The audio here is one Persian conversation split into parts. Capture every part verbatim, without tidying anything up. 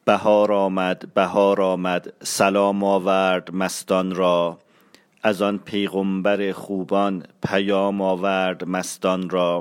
بهار آمد بهار آمد سلام آورد مستان را، از آن پیغمبر خوبان پیام آورد مستان را.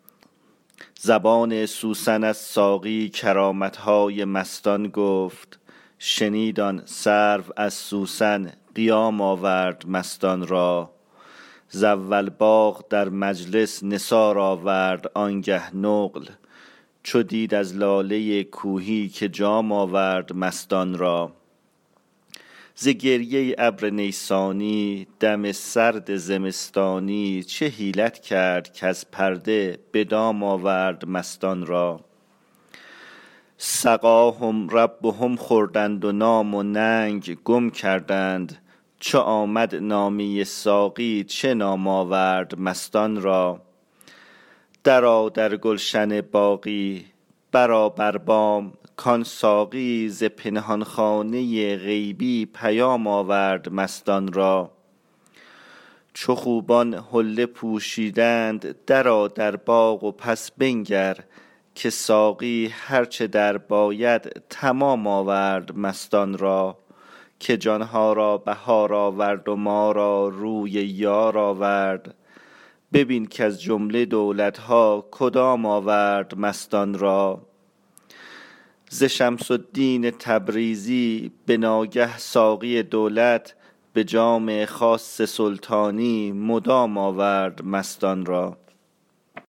زبان سوسن از ساقی کرامتهای مستان گفت، شنید آن سرو از سوسن قیام آورد مستان را. ز اول باغ در مجلس نثار آورد آنگه نقل، چو دید از لاله کوهی که جام آورد مستان را. ز گریه ابر نیسانی دم سرد زمستانی، چه حیلت کرد کز پرده به دام آورد مستان را. سقاهم ربهم خوردند و نام و ننگ گم کردند، چو آمد نامه ساقی چه نام آورد مستان را. درآ در گلشن باغی برآ بر بام، کان ساقی ز پنهان خانه غیبی پیام آورد مستان را. چو خوبان حله پوشیدند درآ در باغ و پس بنگر، که ساقی هرچه در باید تمام آورد مستان را. که جانها را بهار آورد و ما را روی یار آورد، ببین کز جمله دولتها کدام آورد مستان را. ز شمس الدین تبریزی به ناگه ساقی دولت، به جام خاص سلطانی مدام آورد مستان را.